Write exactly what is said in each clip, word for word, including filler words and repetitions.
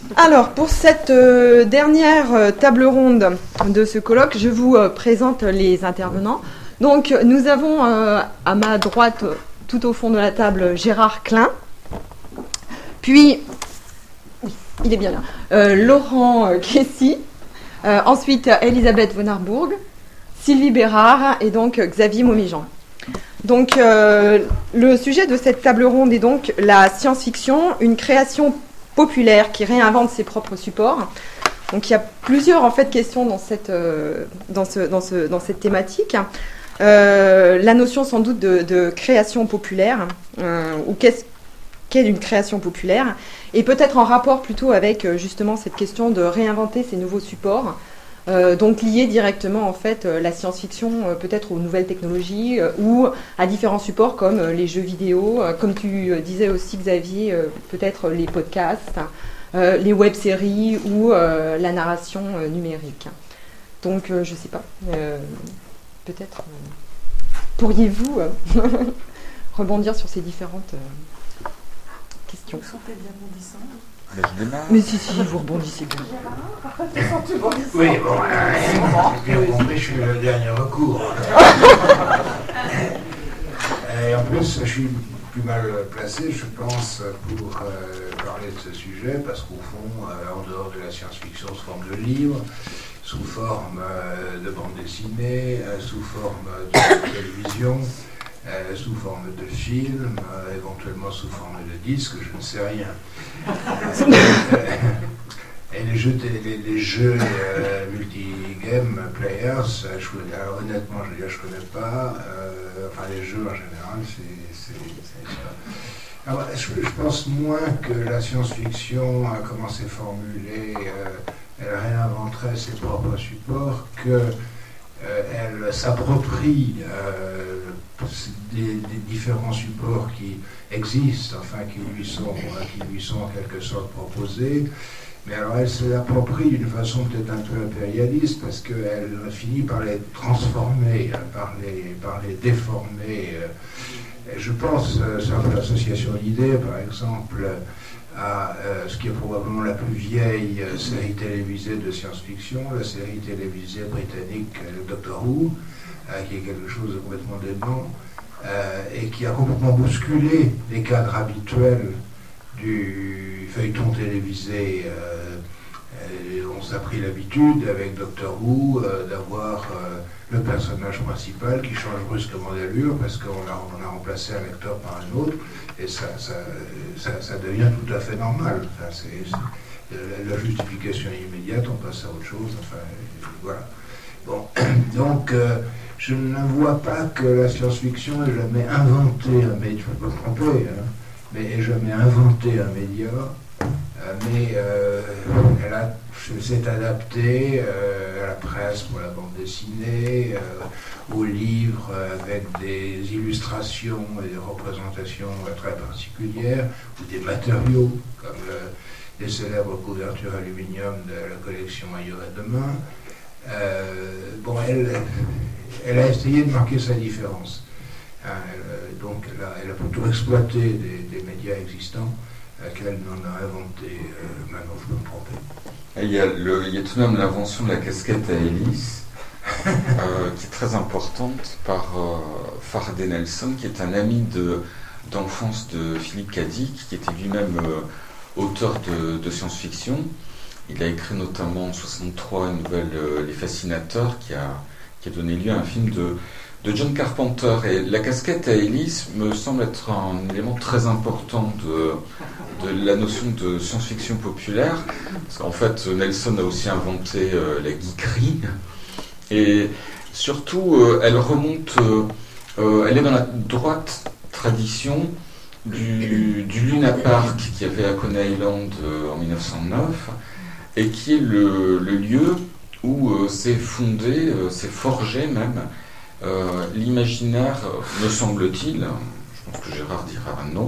Alors, pour cette euh, dernière euh, table ronde de ce colloque, je vous euh, présente les intervenants. Donc, nous avons euh, à ma droite, tout au fond de la table, Gérard Klein. Puis, oui, il est bien là, euh, Laurent euh, Kessy. Euh, ensuite, Elisabeth von Harburg, Sylvie Bérard et donc Xavier Momijan. Donc, euh, le sujet de cette table ronde est donc la science-fiction, une création populaire qui réinvente ses propres supports. Donc, il y a plusieurs en fait questions dans cette, euh, dans ce, dans ce, dans cette thématique. Euh, la notion sans doute de, de création populaire, euh, ou qu'est-ce qu'est une création populaire, et peut-être en rapport plutôt avec euh, justement cette question de réinventer ces nouveaux supports. Euh, donc lié directement en fait euh, la science-fiction euh, peut-être aux nouvelles technologies euh, ou à différents supports comme euh, les jeux vidéo, euh, comme tu euh, disais aussi Xavier, euh, peut-être les podcasts, euh, les web-séries ou euh, la narration euh, numérique. Donc euh, je sais pas, euh, peut-être euh, pourriez-vous euh, rebondir sur ces différentes euh, questions. Vous sentez bien rebondissant? Mais si, si, vous rebondissez bien. Oui, bon, euh, bien compris, je suis le dernier recours. Et en plus, je suis plus mal placé, je pense, pour euh, parler de ce sujet, parce qu'au fond, euh, en dehors de la science-fiction sous forme de livres, sous forme euh, de bande dessinée, euh, sous forme de télévision, Euh, sous forme de film, euh, éventuellement sous forme de disque, je ne sais rien. Et les jeux, les, les jeux euh, multi-game players, je, alors, honnêtement, je veux dire, je ne connais pas. Euh, enfin, les jeux en général, c'est ça. Alors, je, je pense moins que la science-fiction, comment c'est formulé, euh, elle réinventerait ses propres supports, que Euh, elle s'approprie euh, des, des différents supports qui existent, enfin qui lui sont, qui lui sont en quelque sorte proposés, mais alors elle se l'approprie d'une façon peut-être un peu impérialiste, parce qu'elle finit par les transformer, par les, par les déformer. Et je pense, euh, sur l'association d'idées, par exemple, à euh, ce qui est probablement la plus vieille euh, série télévisée de science-fiction, la série télévisée britannique euh, Doctor Who, euh, qui est quelque chose de complètement dément, euh, et qui a complètement bousculé les cadres habituels du feuilleton télévisé. Euh, on s'est pris l'habitude, avec Doctor Who, euh, d'avoir euh, le personnage principal qui change brusquement d'allure, parce qu'on a, on a remplacé un acteur par un autre, et ça, ça, ça, ça devient tout à fait normal. Enfin, c'est, c'est, la justification est immédiate, on passe à autre chose, enfin, voilà. Bon, donc, euh, je ne vois pas que la science-fiction ait jamais inventé un média, je ne peux pas me tromper, hein, mais ait jamais inventé un média, euh, mais euh, elle a, s'est adaptée euh, à la presse pour la bande dessinée, euh, aux livres avec des illustrations et des représentations très particulières, ou des matériaux comme le, les célèbres couvertures aluminium de la collection Ailleurs et Demain. Euh, bon, elle, elle a essayé de marquer sa différence. Hein, elle, donc, elle a, elle a plutôt exploité des, des médias existants euh, qu'elle n'en a inventé. Euh, maintenant, je peux me tromper. Il y a, le, il y a tout de même l'invention de la casquette à hélice, euh, qui est très importante, par euh, Faraday Nelson, qui est un ami de, d'enfance de Philippe Cadic, qui était lui-même euh, auteur de, de science-fiction. Il a écrit notamment en soixante-trois une nouvelle, euh, Les Fascinateurs, qui a, qui a donné lieu à un film de, de John Carpenter. Et la casquette à hélice me semble être un élément très important de, de la notion de science-fiction populaire, parce qu'en fait, Nelson a aussi inventé euh, la geekerie, et surtout, euh, elle remonte, euh, euh, elle est dans la droite tradition du, du Luna Park qu'il y avait à Coney Island euh, en mille neuf cent neuf, et qui est le, le lieu où euh, s'est fondé, euh, s'est forgé même, euh, l'imaginaire, me semble-t-il, je pense que Gérard dira non,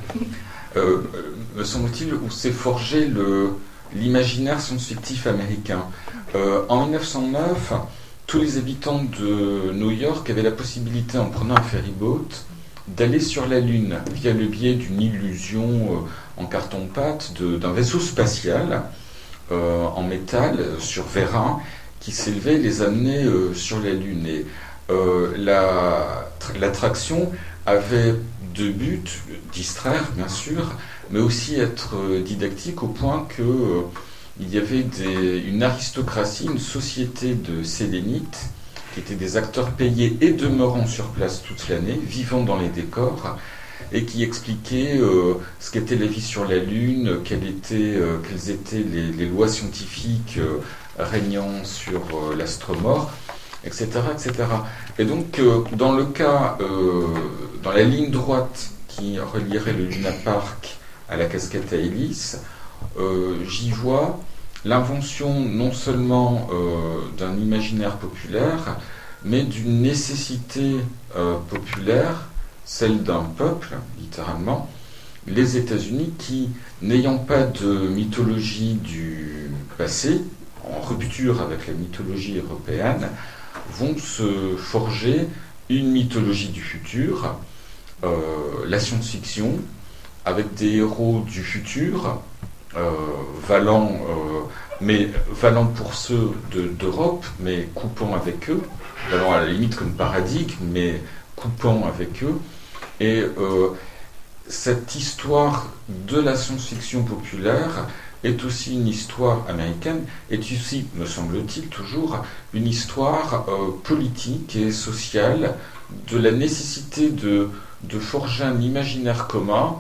euh, me semble-t-il, où s'est forgé le, l'imaginaire science-fictif américain. Euh, en mille neuf cent neuf, tous les habitants de New York avaient la possibilité, en prenant un ferryboat, d'aller sur la Lune via le biais d'une illusion euh, en carton-pâte de, d'un vaisseau spatial euh, en métal sur vérin qui s'élevait et les amenait euh, sur la Lune. Et euh, la, l'attraction avait deux buts, distraire bien sûr, mais aussi être euh, didactique au point que euh, il y avait des, une aristocratie, une société de sélénites qui étaient des acteurs payés et demeurant sur place toute l'année, vivant dans les décors, et qui expliquaient euh, ce qu'était la vie sur la Lune, quelles étaient, euh, quelles étaient les, les lois scientifiques euh, régnant sur euh, l'astromort, et cetera, et cetera. Et donc, euh, dans le cas, euh, dans la ligne droite qui relierait le Luna Park à la casquette à hélice, euh, j'y vois l'invention non seulement euh, d'un imaginaire populaire, mais d'une nécessité euh, populaire, celle d'un peuple, littéralement, les États-Unis, qui, n'ayant pas de mythologie du passé, en rupture avec la mythologie européenne, vont se forger une mythologie du futur, euh, la science-fiction, avec des héros du futur, Euh, valant, euh, mais valant pour ceux de, d'Europe, mais coupant avec eux, valant à la limite comme paradigme, mais coupant avec eux. Et euh, cette histoire de la science-fiction populaire est aussi une histoire américaine, est aussi, me semble-t-il, toujours une histoire euh, politique et sociale de la nécessité de, de forger un imaginaire commun,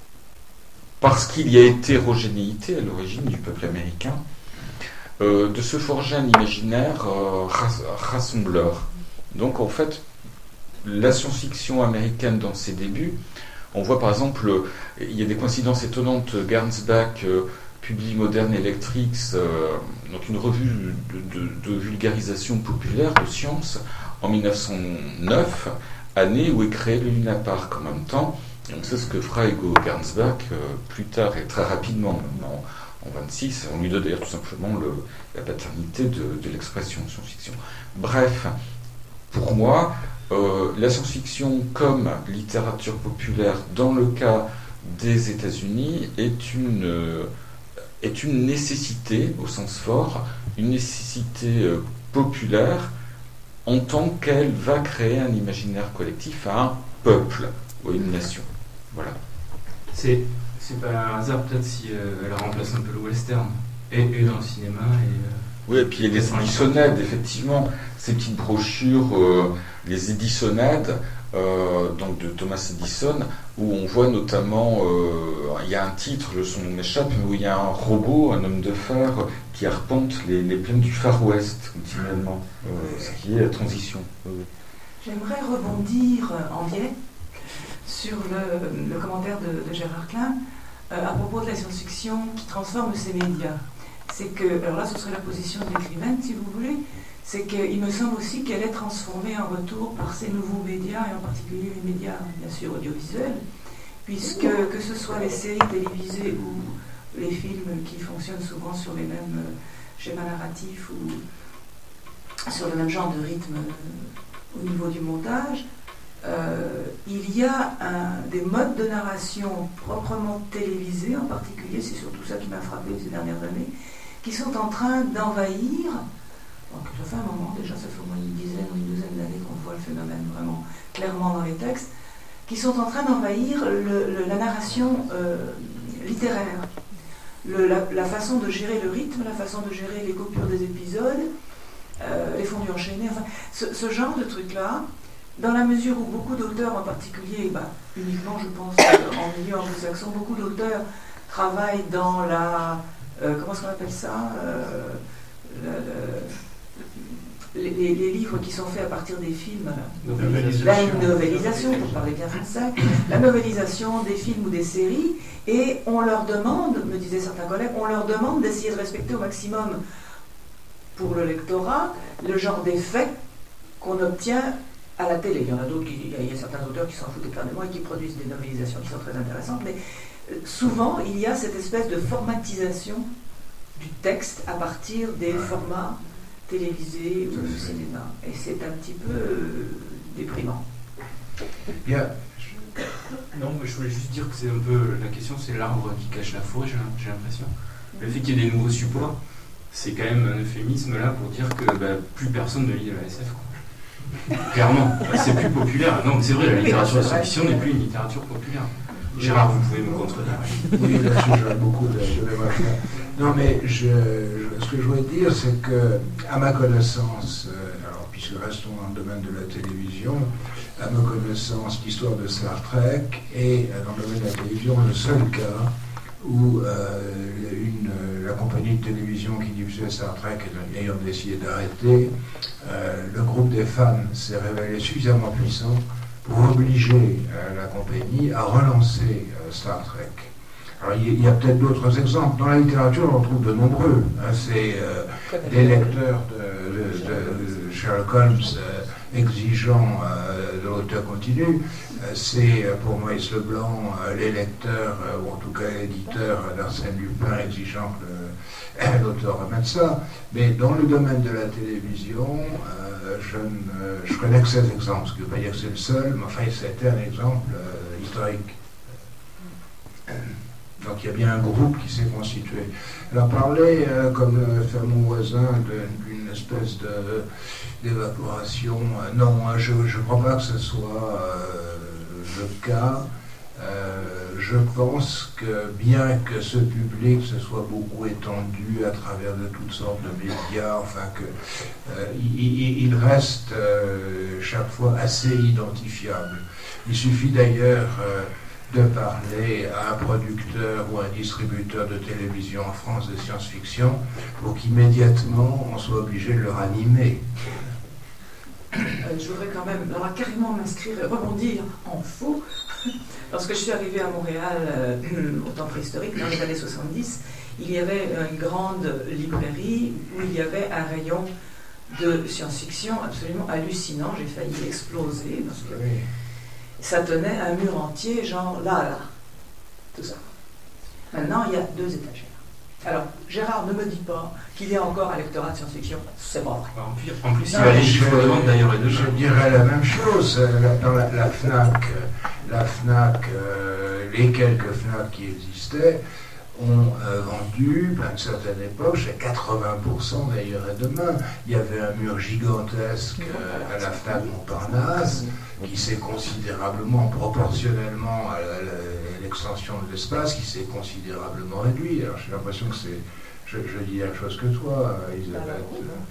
parce qu'il y a hétérogénéité à l'origine du peuple américain, euh, de se forger un imaginaire euh, rassembleur. Donc en fait, la science-fiction américaine dans ses débuts, on voit par exemple, il y a des coïncidences étonnantes, Gernsback euh, publie Modern Electrics, euh, donc une revue de, de, de vulgarisation populaire de science, en mille neuf cent neuf, année où est créé le Luna Park. En même temps, et on sait ce que fera Hugo Gernsback euh, plus tard et très rapidement, maintenant en vingt-six. On lui donne d'ailleurs tout simplement le, la paternité de, de l'expression science-fiction. Bref, pour moi, euh, la science-fiction comme littérature populaire dans le cas des États-Unis est une, euh, est une nécessité au sens fort, une nécessité euh, populaire en tant qu'elle va créer un imaginaire collectif à un peuple ou à une nation. Voilà. C'est, c'est pas un hasard peut-être si euh, elle remplace un peu le western, et, et dans le cinéma. Et, euh, oui, et puis il y a les édissonnades, effectivement, ces petites brochures, euh, les édissonnades, euh, donc de Thomas Edison, où on voit notamment, euh, il y a un titre, le son m'échappe, mais où il y a un robot, un homme de fer, qui arpente les, les plaines du Far West continuellement, euh, ce qui est la transition. Euh. J'aimerais rebondir en biais sur le, le commentaire de, de Gérard Klein euh, à propos de la science-fiction qui transforme ces médias. C'est que, alors là ce serait la position de l'écrivaine si vous voulez, c'est qu'il me semble aussi qu'elle est transformée en retour par ces nouveaux médias, et en particulier les médias bien sûr audiovisuels, puisque que ce soit les séries télévisées ou les films qui fonctionnent souvent sur les mêmes schémas narratifs ou sur le même genre de rythme euh, au niveau du montage, Euh, il y a un, des modes de narration proprement télévisés en particulier, c'est surtout ça qui m'a frappé ces dernières années, qui sont en train d'envahir, donc ça fait un moment déjà, ça fait au moins une dizaine ou une douzaine d'années qu'on voit le phénomène vraiment clairement dans les textes, qui sont en train d'envahir le, le, la narration euh, littéraire, le, la, la façon de gérer le rythme, la façon de gérer les coupures des épisodes, euh, les fondus enchaînés, enfin ce, ce genre de trucs-là. Dans la mesure où beaucoup d'auteurs, en particulier, bah, uniquement je pense euh, en milieu anglo-saxon, beaucoup d'auteurs travaillent dans la... Euh, comment est-ce qu'on appelle ça euh, le, le, les, les livres qui sont faits à partir des films. Novélisation. La novélisation, pour parler bien français. La novélisation des films ou des séries. Et on leur demande, me disaient certains collègues, on leur demande d'essayer de respecter au maximum, pour le lectorat, le genre d'effet qu'on obtient à la télé. Il y en a d'autres, qui, il y a certains auteurs qui s'en foutent éternellement et qui produisent des novélisations qui sont très intéressantes, mais souvent il y a cette espèce de formatisation du texte à partir des formats télévisés ou du cinéma. Et c'est un petit peu euh, déprimant. Il y a, Non, mais je voulais juste dire que c'est un peu la question, c'est l'arbre qui cache la forêt, j'ai j'ai l'impression. Le fait qu'il y ait des nouveaux supports, c'est quand même un euphémisme là pour dire que bah, plus personne ne lit de la S F. Quoi. Clairement, c'est plus populaire. Non, mais c'est vrai, la littérature de science-fiction n'est plus une littérature populaire. Gérard, vous pouvez me contredire. Oui, là-dessus, j'aurais beaucoup de, de développement. Non, mais je, je, ce que je voulais dire, c'est que, à ma connaissance, euh, alors puisque restons dans le domaine de la télévision, à ma connaissance, l'histoire de Star Trek est, dans le domaine de la télévision, le seul cas où euh, une, la compagnie de télévision qui diffusait Star Trek ayant décidé d'arrêter, euh, le groupe des fans s'est révélé suffisamment puissant pour obliger euh, la compagnie à relancer euh, Star Trek. Alors il y, y a peut-être d'autres exemples. Dans la littérature, on en trouve de nombreux. Hein, c'est euh, des lecteurs de, de, de, de Sherlock Holmes euh, exigeant euh, de l'auteur continu. Euh, c'est euh, pour Maurice Leblanc euh, les lecteurs, euh, ou en tout cas l'éditeur d'Arsène Lupin exigeant que euh, l'auteur remette ça. Mais dans le domaine de la télévision, euh, je, ne, je connais que ces exemples. Ce qui ne veut pas dire que c'est le seul, mais enfin c'était un exemple euh, historique. Donc il y a bien un groupe qui s'est constitué. Alors parler, euh, comme euh, fait mon voisin, d'une espèce de, d'évaporation, euh, non, je ne crois pas que ce soit euh, le cas. Euh, je pense que bien que ce public se soit beaucoup étendu à travers de toutes sortes de médias, enfin que euh, il, il reste euh, chaque fois assez identifiable. Il suffit d'ailleurs euh, de parler à un producteur ou un distributeur de télévision en France de science-fiction pour qu'immédiatement on soit obligé de le ranimer. Euh, je voudrais quand même alors, carrément m'inscrire, rebondir en faux. Lorsque je suis arrivée à Montréal, euh, au temps préhistorique, dans les années soixante-dix, il y avait une grande librairie où il y avait un rayon de science-fiction absolument hallucinant. J'ai failli exploser parce que Oui. ça tenait un mur entier, genre là, là, tout ça. Maintenant, il y a deux étagères. Alors, Gérard ne me dit pas qu'il y a encore un lectorat de science-fiction. C'est pas vrai. En plus, en plus il y a les chiffres de vente d'ailleurs et de Je dirais la même chose. euh, Dans la, la FNAC, la FNAC euh, les quelques FNAC qui existaient, ont euh, vendu, à une certaine époque, chez quatre-vingts pour cent d'ailleurs et demain, il y avait un mur gigantesque euh, à la FNAC Montparnasse, qui s'est considérablement, proportionnellement à l'extension de l'espace, qui s'est considérablement réduit. Alors j'ai l'impression que c'est, je, je dis la même chose que toi, Elisabeth.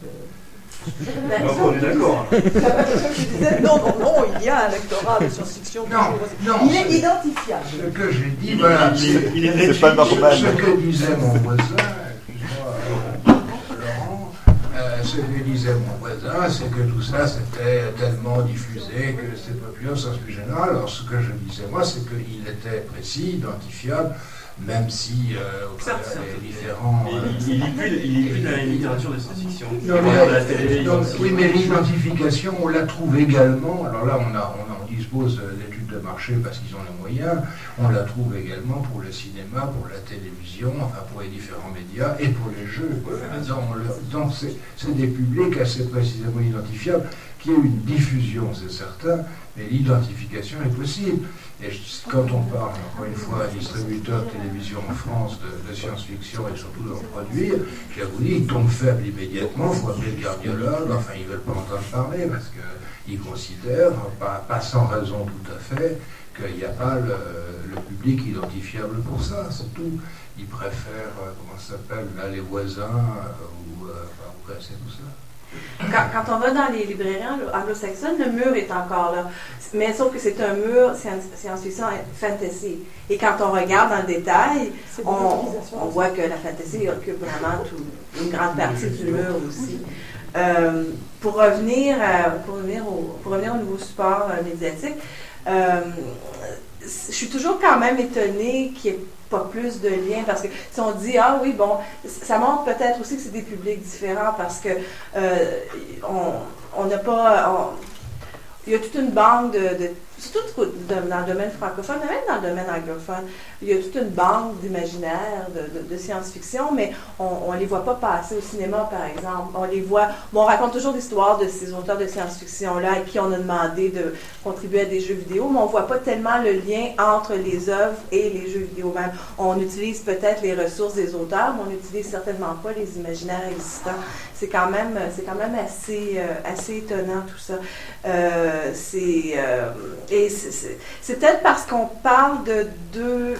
Ben, bon, on est d'accord. La question que je disais, non, non, non, il y a un lectorat de science-fiction. Non, non, il est identifiable. Ce que j'ai dit, voilà, il, il, il est réduit. C'est pas normal. Ce que disait mon voisin, excuse-moi, Laurent, euh, ce que disait mon voisin, c'est que tout ça c'était tellement diffusé que c'était populaire, ça c'est plus général. Alors ce que je disais moi, c'est qu'il était précis, identifiable, même si euh, au travers des différents. Il, euh, il, il lit plus, il lit plus de la littérature de science-fiction. Il Non, regarde mais, la télé. donc, il- oui, mais l'identification, on la trouve également. Alors là, on, a, on, a, on dispose d'études de marché parce qu'ils ont les moyens. On la trouve également pour le cinéma, pour la télévision, enfin pour les différents médias et pour les jeux. Donc, le- donc c'est, c'est des publics assez précisément identifiables. Qu'il y ait une diffusion, c'est certain, mais l'identification est possible. Et je- quand on parle, encore une fois, un distributeur de télévision en France de, de science-fiction et surtout d'en produire, je vous dis, ils tombent faibles immédiatement, il faut appeler le cardiologue, enfin ils ne veulent pas entendre parler parce qu'ils considèrent, pas, pas sans raison tout à fait, qu'il n'y a pas le, le public identifiable pour ça, c'est tout. Ils préfèrent, euh, comment ça s'appelle, là, les voisins, euh, ou, euh, enfin, vous connaissez tout ça. Quand, quand on va dans les librairies anglo-saxonnes, le mur est encore là. Mais sauf que c'est un mur science-fiction fantasy. Et quand on regarde dans le détail, on, on voit que la fantasy occupe vraiment tout, une grande partie du mur aussi. Euh, pour, revenir à, pour, revenir au, pour revenir au nouveau support euh, médiatique, euh, je suis toujours quand même étonnée qu'il y ait pas plus de liens, parce que si on dit, ah oui, bon, ça montre peut-être aussi que c'est des publics différents, parce que euh, on n'a pas... On, il y a toute une banque de, de surtout dans le domaine francophone, mais même dans le domaine anglophone, il y a toute une banque d'imaginaire, de, de, de science-fiction, mais on ne les voit pas passer au cinéma, par exemple. On les voit, bon, on raconte toujours l'histoire de ces auteurs de science-fiction-là, et qui on a demandé de contribuer à des jeux vidéo, mais on ne voit pas tellement le lien entre les œuvres et les jeux vidéo même. On utilise peut-être les ressources des auteurs, mais on n'utilise certainement pas les imaginaires existants. C'est quand même, c'est quand même assez, euh, assez étonnant tout ça. Euh, c'est, euh, et c'est, c'est, c'est peut-être parce qu'on parle de deux...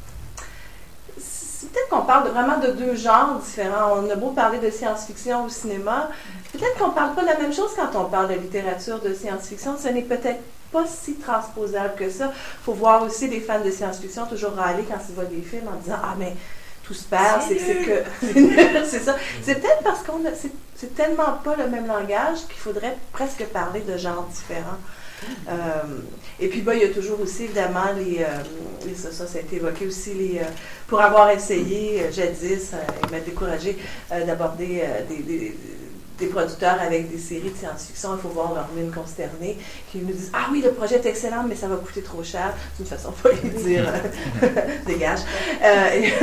C'est peut-être qu'on parle de, vraiment de deux genres différents. On a beau parler de science-fiction au cinéma, peut-être qu'on ne parle pas de la même chose quand on parle de littérature de science-fiction. Ce n'est peut-être pas si transposable que ça. Il faut voir aussi les fans de science-fiction toujours râler quand ils voient des films en disant « Ah, mais tout se perd, c'est, c'est que... » C'est nul, c'est ça. C'est peut-être parce qu'on a... C'est, c'est tellement pas le même langage qu'il faudrait presque parler de genres différents. Euh, et puis, bah, il y a toujours aussi, évidemment, les, euh, les ça, ça, ça a été évoqué aussi, les, euh, pour avoir essayé euh, jadis, euh, il m'a découragé euh, d'aborder euh, des, des, des producteurs avec des séries de science-fiction, il faut voir leur mine consternée, qui nous disent « Ah oui, le projet est excellent, mais ça va coûter trop cher. » C'est une façon pas de dire euh, « Dégage. Euh, » et,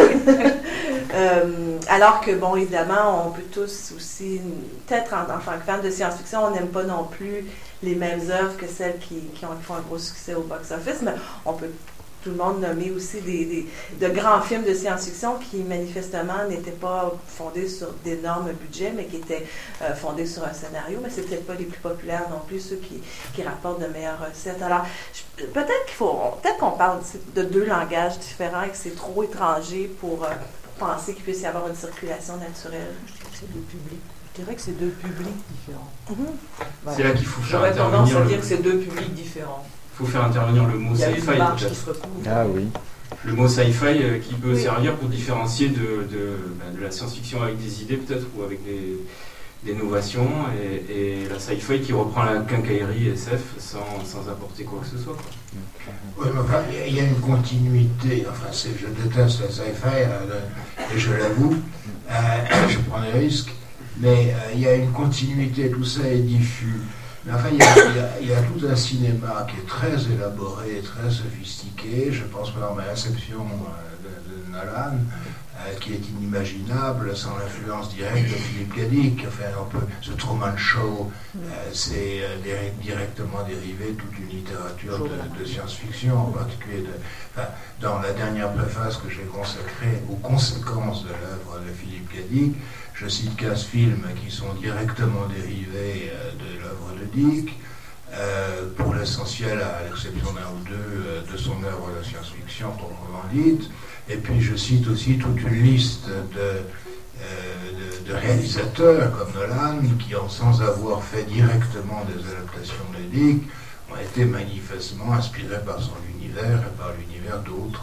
euh, Alors que, bon, évidemment, on peut tous aussi, peut-être en, en tant que fan de science-fiction, on n'aime pas non plus les mêmes œuvres que celles qui, qui, ont, qui font un gros succès au box-office, mais on peut tout le monde nommer aussi des, des, de grands films de science-fiction qui manifestement n'étaient pas fondés sur d'énormes budgets, mais qui étaient euh, fondés sur un scénario, mais c'est peut-être pas les plus populaires non plus, ceux qui, qui rapportent de meilleures recettes. Alors, je, peut-être qu'il faut, peut-être qu'on parle de deux langages différents et que c'est trop étranger pour, euh, pour penser qu'il puisse y avoir une circulation naturelle. C'est deux publics. Je dirais que c'est deux publics différents. Mm-hmm. Ouais. C'est là qu'il faut faire J'aurais intervenir. tendance à le... dire que c'est deux publics différents. Il faut faire intervenir le mot sci-fi. Il y a une marge qui se recouvre. Ah oui. Le mot sci-fi euh, qui peut oui. servir pour différencier de, de, bah, de la science-fiction avec des idées peut-être ou avec des, des novations et, et la sci-fi qui reprend la quincaillerie S F sans, sans apporter quoi que ce soit. Quoi. Oui, mais enfin, il y a une continuité. Enfin, c'est, je déteste la sci-fi euh, et je l'avoue, euh, je prends des risques, mais euh, il y a une continuité, tout ça est diffus. Mais enfin, il y, a, il, y a, il y a tout un cinéma qui est très élaboré, très sophistiqué. Je pense par exemple à l'Inception de, de Nolan, euh, qui est inimaginable sans l'influence directe de Philippe K. Dick. Enfin, on peut, ce Truman Show, euh, c'est euh, directement dérivé de toute une littérature de, de science-fiction, en particulier de, enfin, dans la dernière préface que j'ai consacrée aux conséquences de l'œuvre de Philippe K. Dick. Je cite quinze films qui sont directement dérivés euh, de l'œuvre de Dick, euh, pour l'essentiel, à l'exception d'un ou deux, euh, de son œuvre de science-fiction proprement dite. Et puis je cite aussi toute une liste de, euh, de, de réalisateurs comme Nolan, qui, sans avoir fait directement des adaptations de Dick, ont été manifestement inspirés par son univers et par l'univers d'autres.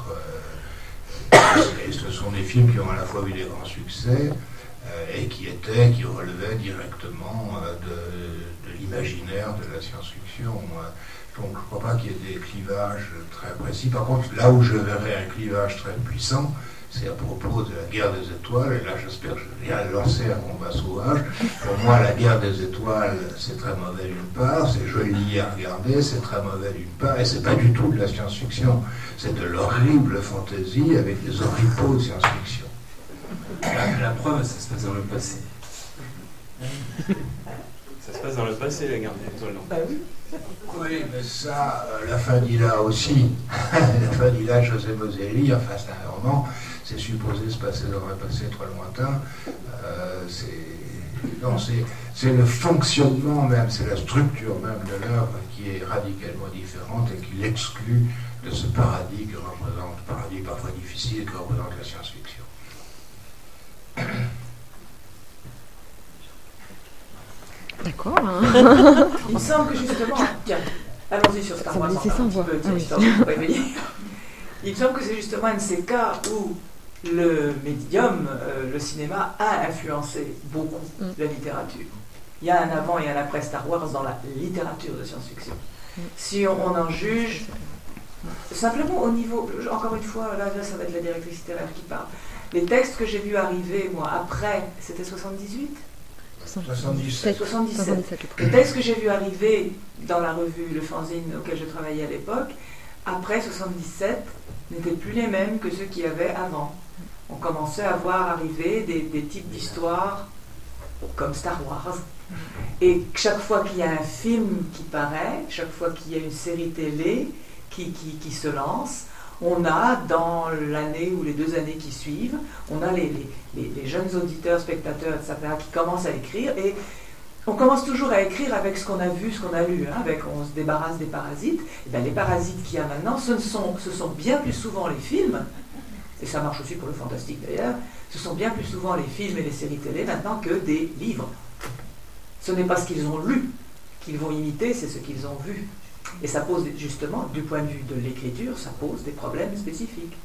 Euh, et ce sont des films qui ont à la fois eu des grands succès, et qui était, qui relevait directement euh, de, de l'imaginaire de la science-fiction. Donc je ne crois pas qu'il y ait des clivages très précis. Par contre, là où je verrais un clivage très puissant, c'est à propos de la guerre des étoiles, et là j'espère que je viens de lancer un combat sauvage. Pour moi, la guerre des étoiles, c'est très mauvais d'une part, c'est joli à regarder, c'est très mauvais d'une part, et c'est pas du tout de la science-fiction, c'est de l'horrible fantaisie avec des oripeaux de science-fiction. La, la preuve, ça se passe dans le passé. Ça se passe dans le passé, la guerre des étoiles, non? Bah oui. Oui, mais ça, euh, la fin d'Ila aussi. La fin d'Ila, José Moselli, enfin c'est un roman, c'est supposé se passer dans un passé très lointain. Euh, c'est, non, c'est, c'est le fonctionnement même, c'est la structure même de l'œuvre qui est radicalement différente et qui l'exclut de ce paradis que représente, paradis parfois difficile que représente la science-fiction. D'accord. Hein. Il me semble que justement, tiens, allons-y sur Star Wars. C'est sans voix. Ah oui. Il me semble que c'est justement un de ces cas où le médium, euh, le cinéma, a influencé beaucoup mm. la littérature. Il y a un avant et un après Star Wars dans la littérature de science-fiction. Mm. Si on, on en juge, simplement au niveau, encore une fois, là, là ça va être la directrice littéraire qui parle. Les textes que j'ai vus arriver, moi, après, c'était soixante-dix-huit soixante-dix-sept. soixante-dix-sept. Le texte que j'ai vu arriver dans la revue, le fanzine auquel je travaillais à l'époque, après soixante-dix-sept, n'étaient plus les mêmes que ceux qu'il y avait avant. On commençait à voir arriver des, des types d'histoires comme Star Wars. Et chaque fois qu'il y a un film qui paraît, chaque fois qu'il y a une série télé qui, qui, qui se lance, on a, dans l'année ou les deux années qui suivent, on a les, les, les jeunes auditeurs, spectateurs, et cetera, qui commencent à écrire. Et on commence toujours à écrire avec ce qu'on a vu, ce qu'on a lu. Hein, avec, on se débarrasse des parasites. Et bien, les parasites qu'il y a maintenant, ce sont, ce sont bien plus souvent les films, et ça marche aussi pour le fantastique d'ailleurs, ce sont bien plus souvent les films et les séries télé maintenant que des livres. Ce n'est pas ce qu'ils ont lu qu'ils vont imiter, c'est ce qu'ils ont vu. Et ça pose justement, du point de vue de l'écriture, ça pose des problèmes spécifiques.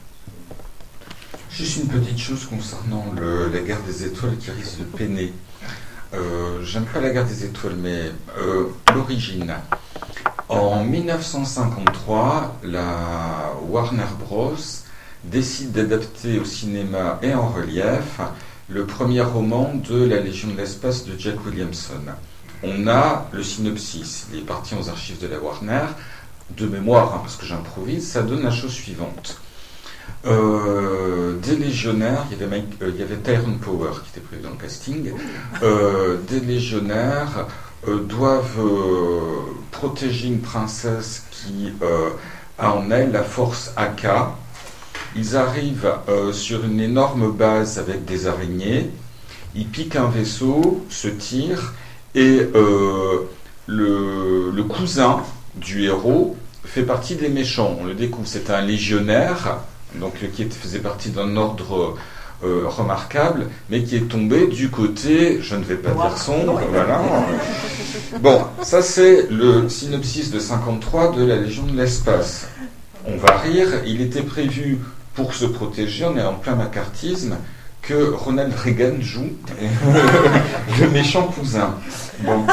Juste une petite chose concernant le, la guerre des étoiles qui risque de peiner. Euh, J'aime pas la guerre des étoiles, mais euh, l'origine. En mille neuf cent cinquante-trois, la Warner Bros. Décide d'adapter au cinéma et en relief le premier roman de La Légion de l'espace de Jack Williamson. On a le synopsis, il est parti aux archives de la Warner, de mémoire, hein, parce que j'improvise, ça donne la chose suivante. Euh, des légionnaires, il y avait, Mike, euh, il y avait Tyrone Power qui était prévu dans le casting, euh, des légionnaires euh, doivent euh, protéger une princesse qui euh, a en elle la force A K. Ils arrivent euh, sur une énorme base avec des araignées, ils piquent un vaisseau, se tirent, et euh, le, le cousin du héros fait partie des méchants. On le découvre, c'est un légionnaire, donc, qui faisait partie d'un ordre euh, remarquable, mais qui est tombé du côté, je ne vais pas dire sombre, voilà. Bon, ça c'est le synopsis de cinquante-trois de La Légion de l'espace. On va rire, il était prévu, pour se protéger, on est en plein macartisme, que Ronald Reagan joue le méchant cousin. Bon.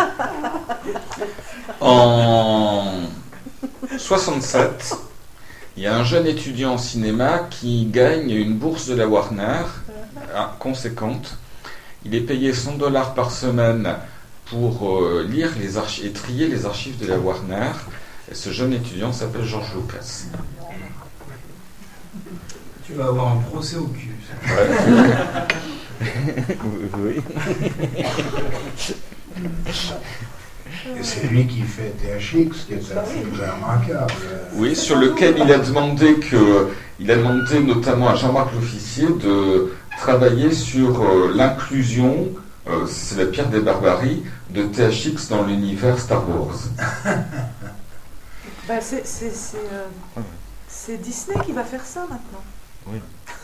En soixante-sept, il y a un jeune étudiant en cinéma qui gagne une bourse de la Warner, hein, conséquente. Il est payé cent dollars par semaine pour euh, lire les archi- et trier les archives de la Warner. Et ce jeune étudiant s'appelle George Lucas. Tu vas avoir un procès au cul. Oui. Et c'est lui qui fait T H X, qui est un film remarquable. Oui, sur lequel il a demandé que, il a demandé notamment à Jean-Marc L'Officier de travailler sur euh, l'inclusion, euh, c'est la pire des barbaries, de T H X dans l'univers Star Wars. Ben, c'est, c'est, c'est, euh, c'est Disney qui va faire ça maintenant. Oui.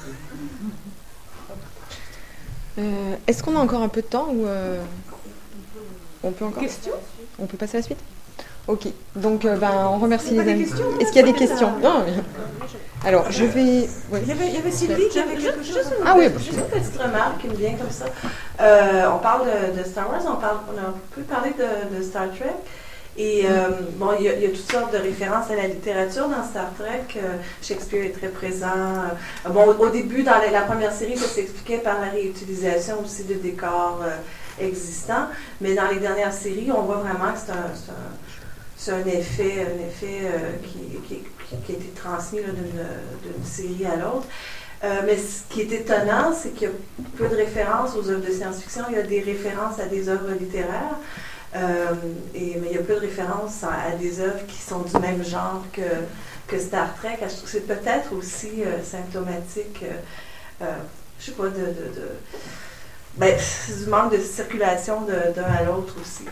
Euh, Est-ce qu'on a encore un peu de temps ou euh, on peut encore Question ? On peut passer à la suite ? Ok. Donc, euh, ben, on remercie Il y a les pas amis. des questions, Est-ce qu'il y a des ça questions ? va. Non. mais- Alors, je vais. ouais. Il y avait, il y avait Sylvie qui avait quelque chose. Juste une, Ah oui. juste une petite remarque qui me vient comme ça. Euh, on parle de, de Star Wars, on, parle, on a un peu parlé de, de Star Trek. Et euh, bon, il y, a, il y a toutes sortes de références à la littérature dans Star Trek. Euh, Shakespeare est très présent. Euh, bon, au, au début, dans la, la première série, ça s'expliquait par la réutilisation aussi de décors euh, existants. Mais dans les dernières séries, on voit vraiment que c'est un, c'est un, c'est un effet, un effet euh, qui, qui, qui, qui a été transmis là, d'une, d'une série à l'autre. Euh, mais ce qui est étonnant, c'est qu'il y a peu de références aux œuvres de science-fiction. Il y a des références à des œuvres littéraires. Euh, et, mais il y a peu de références à, à des œuvres qui sont du même genre que, que Star Trek. Je trouve que c'est peut-être aussi euh, symptomatique, euh, euh, je sais pas, de, de, de ben, du manque de circulation de, d'un à l'autre aussi.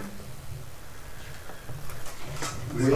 Oui.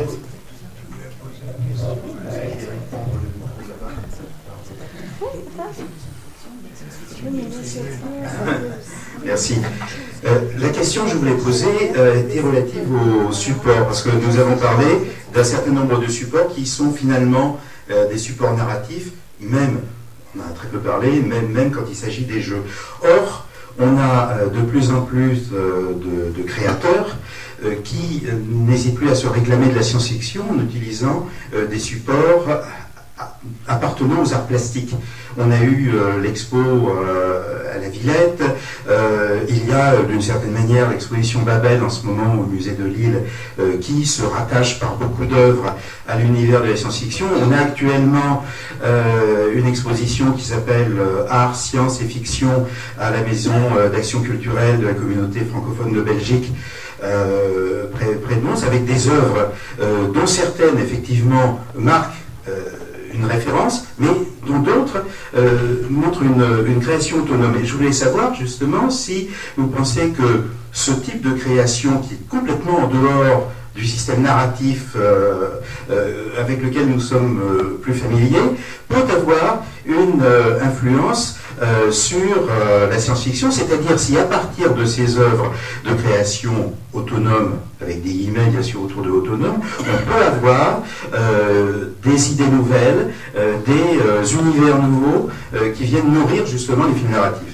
Merci. Euh, la question que je voulais poser euh, était relative au support, parce que nous avons parlé d'un certain nombre de supports qui sont finalement euh, des supports narratifs, même, on a très peu parlé, même, même quand il s'agit des jeux. Or, on a euh, de plus en plus euh, de, de créateurs euh, qui euh, n'hésitent plus à se réclamer de la science-fiction en utilisant euh, des supports appartenant aux arts plastiques. On a eu euh, l'expo euh, à la Villette, euh, il y a d'une certaine manière l'exposition Babel en ce moment au musée de Lille euh, qui se rattache par beaucoup d'œuvres à l'univers de la science-fiction. On a actuellement euh, une exposition qui s'appelle euh, Art, Science et Fiction à la Maison euh, d'action culturelle de la communauté francophone de Belgique. Euh, près, près de Mons, avec des œuvres euh, dont certaines effectivement marquent euh, une référence, mais dont d'autres euh, montrent une, une création autonome. Et je voulais savoir justement si vous pensez que ce type de création qui est complètement en dehors du système narratif euh, euh, avec lequel nous sommes euh, plus familiers, peut avoir une euh, influence euh, sur euh, la science-fiction, c'est-à-dire si à partir de ces œuvres de création autonome, avec des guillemets bien sûr autour de autonome, on peut avoir euh, des idées nouvelles, euh, des euh, univers nouveaux euh, qui viennent nourrir justement les films narratifs.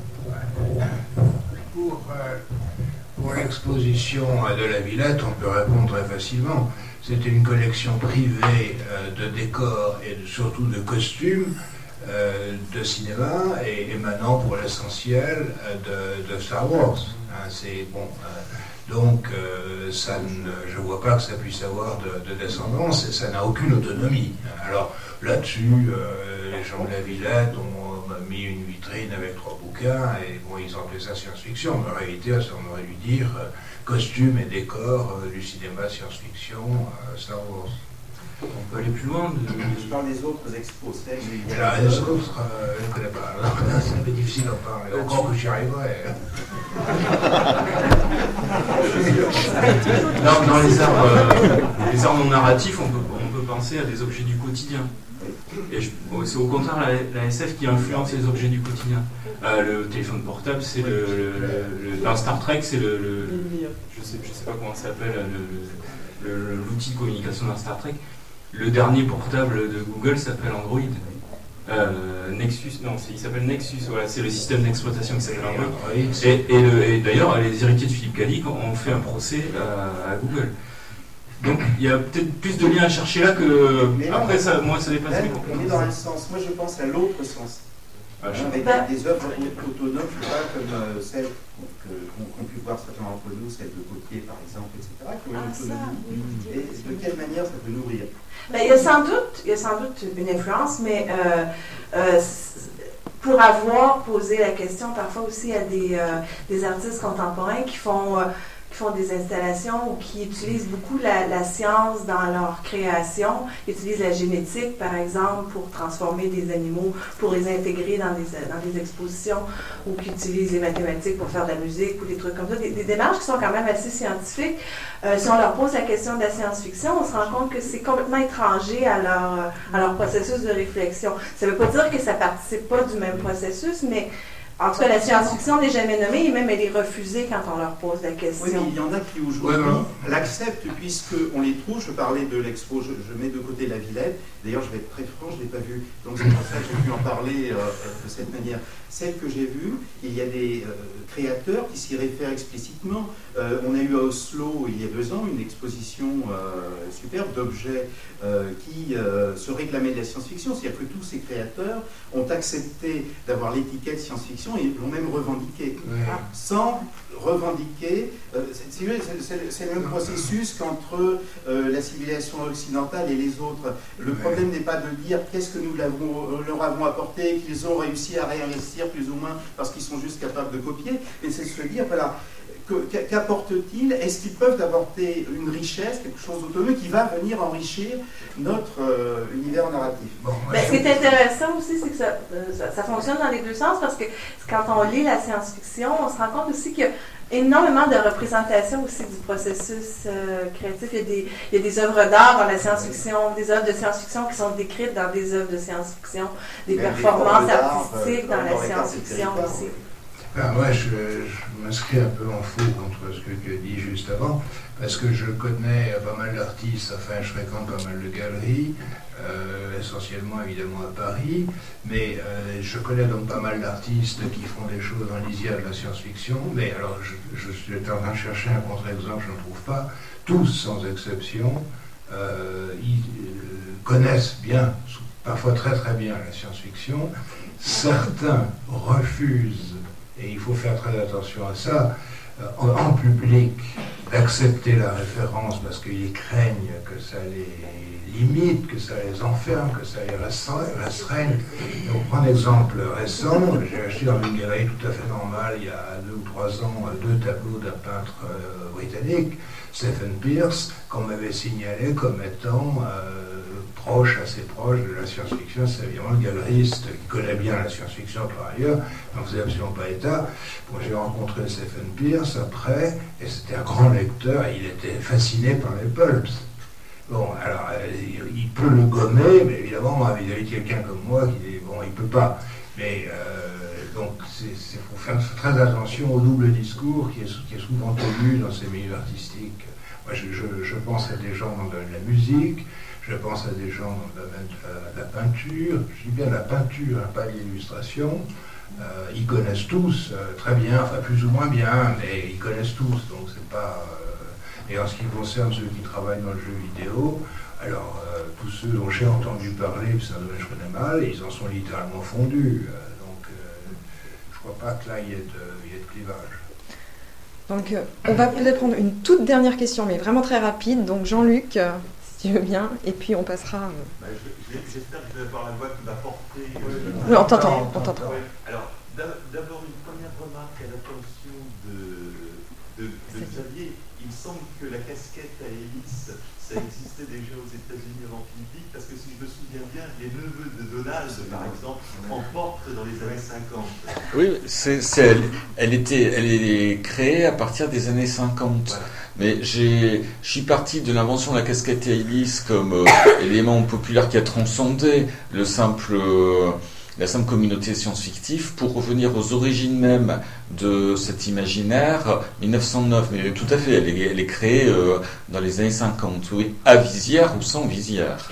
Pour, euh, pour l'exposition de la Villette, on peut répondre très facilement. C'était une collection privée euh, de décors et de, surtout de costumes euh, de cinéma et émanant pour l'essentiel euh, de, de Star Wars. Hein, c'est bon. Euh, donc, euh, ça ne, je ne vois pas que ça puisse avoir de, de descendance et ça n'a aucune autonomie. Alors là-dessus, euh, les gens de la Villette ont mis une vitrine avec trois bouquins et bon, ils ont appelé ça science-fiction. Mais en réalité, ça on aurait dû dire euh, costumes et décors euh, du cinéma science-fiction euh, Star Wars. On peut aller plus loin. De... Je parle des autres expos. Alors, les autres, euh, je ne connais pas. Alors, c'est un peu difficile d'en parler. Encore que j'y arriverai. Non, dans les arts, euh, les arts non narratifs, on peut, on peut penser à des objets du quotidien. Et je, c'est au contraire la, la S F qui influence les objets du quotidien. Euh, le téléphone portable, c'est le, le, le, le dans Star Trek, c'est le, le je sais, je sais pas comment ça s'appelle, le, le, le, l'outil de communication dans Star Trek. Le dernier portable de Google s'appelle Android. Euh, Nexus, non, il s'appelle Nexus. Voilà, c'est le système d'exploitation qui s'appelle Android. Et, et, le, et d'ailleurs, les héritiers de Philippe Cadic ont fait un procès à, à Google. Donc il y a peut-être plus de liens à chercher là que. Mais après, non, ça, moi, ça dépasse mes compétences. On est dans un sens. Moi, je pense à l'autre sens. Ah, hein, avec bah, des œuvres autonomes, pas comme euh, celles qu'on qu pu voir certains d'entre nous, celles de Gauthier par exemple, et cetera, qui ont une autonomie. Et de quelle manière ça peut nourrir? Ben, il y a sans doute, il y a sans doute une influence, mais euh, euh, pour avoir posé la question parfois aussi à des, euh, des artistes contemporains qui font. Euh, qui font des installations ou qui utilisent beaucoup la, la science dans leur création, qui utilisent la génétique, par exemple, pour transformer des animaux, pour les intégrer dans des, dans des expositions, ou qui utilisent les mathématiques pour faire de la musique, ou des trucs comme ça, des, des démarches qui sont quand même assez scientifiques. Euh, si on leur pose la question de la science-fiction, on se rend compte que c'est complètement étranger à leur, à leur processus de réflexion. Ça ne veut pas dire que ça ne participe pas du même processus, mais en tout cas, la science-fiction n'est jamais nommée et même elle est refusée quand on leur pose la question. Oui, mais il y en a qui aujourd'hui ouais, l'acceptent puisqu'on les trouve. Je parlais de l'expo, je, je mets de côté la Villette. D'ailleurs, je vais être très franc, je ne l'ai pas vue. Donc c'est pour ça que j'ai pu en parler euh, de cette manière. Celle que j'ai vue, il y a des euh, créateurs qui s'y réfèrent explicitement. Euh, on a eu à Oslo, il y a deux ans, une exposition euh, superbe d'objets euh, qui euh, se réclamaient de la science-fiction. C'est-à-dire que tous ces créateurs ont accepté d'avoir l'étiquette science-fiction et l'ont même revendiqué. Ouais. Sans revendiquer, euh, c'est le même processus qu'entre euh, la civilisation occidentale et les autres. Le ouais. problème n'est pas de dire qu'est-ce que nous leur avons apporté, qu'ils ont réussi à réinvestir plus ou moins parce qu'ils sont juste capables de copier, mais c'est de se dire, voilà, qu'apportent-ils? Est-ce qu'ils peuvent apporter une richesse, quelque chose d'autonome qui va venir enrichir notre euh, univers narratif? Bon, ben, ce qui est intéressant aussi, c'est que ça, euh, ça, ça fonctionne dans les deux sens, parce que quand on lit la science-fiction, on se rend compte aussi qu'il y a énormément de représentations aussi du processus euh, créatif. Il y a des, il y a des œuvres d'art dans la science-fiction, des œuvres de science-fiction qui sont décrites dans des œuvres de science-fiction, des Même performances artistiques dans, dans la science-fiction aussi. Ben, moi, je, je m'inscris un peu en faux contre ce que tu as dit juste avant, parce que je connais pas mal d'artistes, enfin, je fréquente pas mal de galeries, euh, essentiellement évidemment à Paris, mais euh, je connais donc pas mal d'artistes qui font des choses en lisière de la science-fiction, mais alors, je, je suis en train de chercher un contre-exemple, je ne trouve pas, tous sans exception, euh, ils euh, connaissent bien, sous parfois très très bien la science-fiction. Certains refusent, et il faut faire très attention à ça, en, en public, d'accepter la référence parce qu'ils craignent que ça les limite, que ça les enferme, que ça les restreigne. Donc, pour un exemple récent, j'ai acheté dans une galerie tout à fait normale, il y a deux ou trois ans, deux tableaux d'un peintre euh, britannique, Stephen Pearce, qu'on m'avait signalé comme étant euh, proche, assez proche de la science-fiction. C'est évidemment le galeriste qui connaît bien la science-fiction par ailleurs, donc c'est absolument pas état. Bon, j'ai rencontré Stephen Pearce après, et c'était un grand lecteur, et il était fasciné par les pulps. Bon, alors, il peut le gommer, mais évidemment, vis-à-vis de quelqu'un comme moi, qui dit, bon, il peut pas. Mais, euh, donc, il faut faire très attention au double discours qui est, qui est souvent tenu dans ces milieux artistiques. Moi, je, je, je pense à des gens dans de la musique, je pense à des gens dans le domaine de la, de la peinture, je dis bien la peinture, hein, pas l'illustration. Euh, ils connaissent tous euh, très bien, enfin plus ou moins bien, mais ils connaissent tous, donc c'est pas... Euh, et en ce qui concerne ceux qui travaillent dans le jeu vidéo, alors euh, tous ceux dont j'ai entendu parler, c'est un domaine que je connais mal, ils en sont littéralement fondus. Euh, donc euh, je ne crois pas que là il y ait de, il y ait de clivage. Donc euh, on va peut-être prendre une toute dernière question, mais vraiment très rapide. Donc Jean-Luc, euh, si tu veux bien, et puis on passera... Euh... Bah, je, j'espère que je vais avoir la voix qui va porter... Euh, oui, on t'entend, on t'entend. Ouais. Alors d'abord une première remarque à l'attention de, de, de Xavier. Il me semble que la casquette à hélice, ça existait déjà aux États-Unis avant Philippe, parce que si je me souviens bien, les neveux de Donald, par exemple, en portent dans les années cinquante. Oui, c'est, c'est, elle, elle, était, elle est créée à partir des années cinquante. Voilà. Mais j'ai, je suis parti de l'invention de la casquette à hélice comme euh, élément populaire qui a transcendé le simple... Euh, la simple communauté science-fictive pour revenir aux origines même de cet imaginaire, mille neuf cent neuf, mais tout à fait, elle est, elle est créée euh, dans les années cinquante, oui, à visière ou sans visière.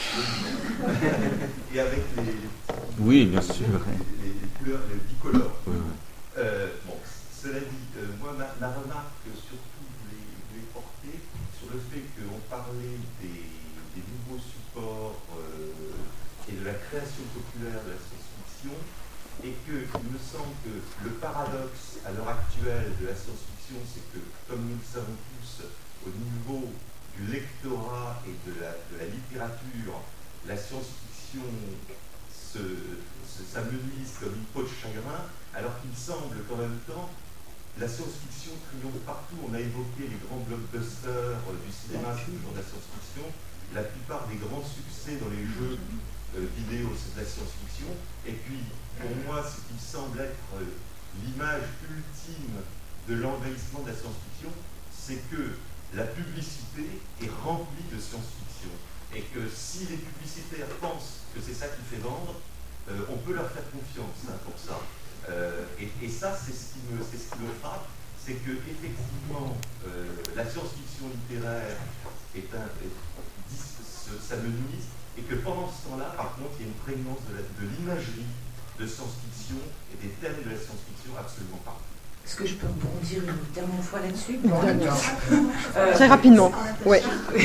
Et avec les... Oui, bien sûr. Les, les couleurs, les bicolores. Oui, oui. Euh, bon, cela dit, euh, moi, ma, ma remarque, surtout, voulait, voulait porter sur le fait qu'on parlait des, des nouveaux supports euh, et de la création populaire de la science-fiction, et qu'il me semble que le paradoxe à l'heure actuelle de la science-fiction, c'est que, comme nous le savons tous, au niveau du lectorat et de la, de la littérature, la science-fiction se, se, s'amenuise comme une peau de chagrin, alors qu'il semble qu'en même temps, la science-fiction triomphe partout. On a évoqué les grands blockbusters du cinéma, c'est toujours de la science-fiction. La plupart des grands succès dans les jeux euh, vidéo, c'est de la science-fiction. Et puis, pour moi, ce qui semble être euh, l'image ultime de l'envahissement de la science-fiction, c'est que la publicité est remplie de science-fiction. Et que si les publicitaires pensent que c'est ça qui fait vendre, euh, on peut leur faire confiance hein, pour ça. Euh, et, et ça, c'est ce qui me, c'est ce qui me frappe, c'est que effectivement, euh, la science-fiction littéraire est un, est, s'amenuise, et que pendant ce temps-là, par contre, il y a une prégnance de, la, de l'imagerie de science-fiction et des thèmes de la science-fiction absolument partout. Est-ce que je peux rebondir une dernière fois là-dessus? euh, Très rapidement, oui.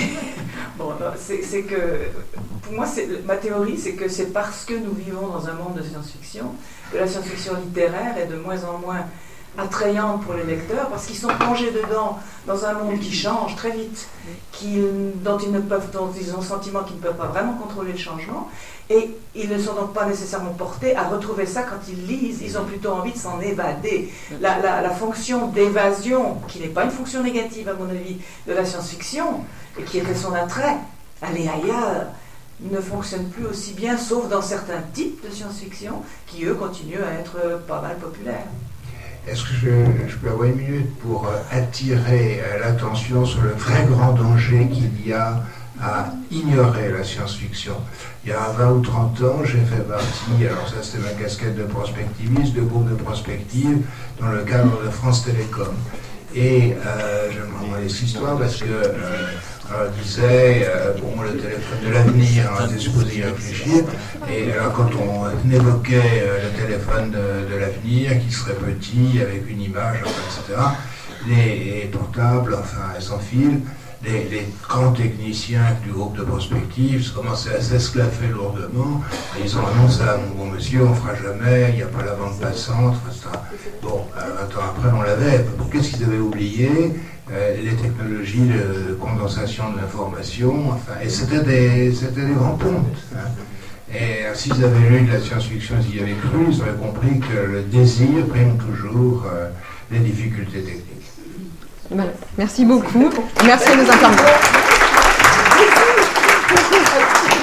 Bon, c'est, c'est que, pour moi, c'est, ma théorie, c'est que c'est parce que nous vivons dans un monde de science-fiction que la science-fiction littéraire est de moins en moins attrayante pour les lecteurs, parce qu'ils sont plongés dedans, dans un monde qui change très vite, qui, dont, ils ne peuvent, dont ils ont le sentiment qu'ils ne peuvent pas vraiment contrôler le changement, et ils ne sont donc pas nécessairement portés à retrouver ça quand ils lisent, ils ont plutôt envie de s'en évader. La, la, la fonction d'évasion, qui n'est pas une fonction négative à mon avis, de la science-fiction, et qui était son attrait, aller ailleurs, ne fonctionne plus aussi bien, sauf dans certains types de science-fiction, qui eux continuent à être pas mal populaires. Est-ce que je, je peux avoir une minute pour attirer l'attention sur le très grand danger qu'il y a à ignorer la science-fiction? Il y a vingt ou trente ans, j'ai fait partie, alors ça c'était ma casquette de prospectiviste, de groupe de prospective dans le cadre de France Télécom. Et euh, je me rappelle cette histoire parce que euh, on disait, euh, bon, le téléphone de l'avenir, on était supposé y réfléchir, et alors quand on évoquait euh, le téléphone de, de l'avenir, qui serait petit, avec une image, enfin, et cetera, les, les portables, enfin, sans fil, les, les grands techniciens du groupe de prospective commençaient à s'esclaffer lourdement en disant ah non, ça, mon bon monsieur, on ne fera jamais, il n'y a pas la bande passante, et cetera. Bon, vingt ans après, on l'avait. Qu'est-ce qu'ils avaient oublié? euh, Les technologies de condensation de l'information, enfin, et c'était des, c'était des grands pontes. Hein. Et euh, s'ils avaient lu de la science-fiction, s'ils y avaient cru, ils auraient compris que le désir prime toujours euh, les difficultés techniques. Voilà. Merci beaucoup. Merci à nos intervenants.